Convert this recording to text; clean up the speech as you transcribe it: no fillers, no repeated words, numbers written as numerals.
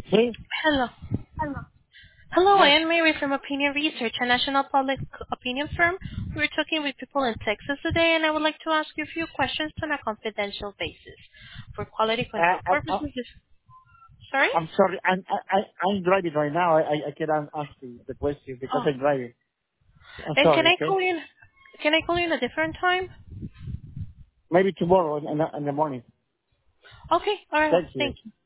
See? Hello. Hello, I Yes. am Mary from Opinion Research, a national public opinion firm. We're talking with people in Texas today, and I would like to ask you a few questions on a confidential basis. For quality control purposes, sorry? I'm sorry. I'm driving right now. I cannot answer the question because Oh. I'm driving. I'm And sorry. Okay. can I call you in a different time? Maybe tomorrow in the morning. Okay, alright, Thank you. thank you.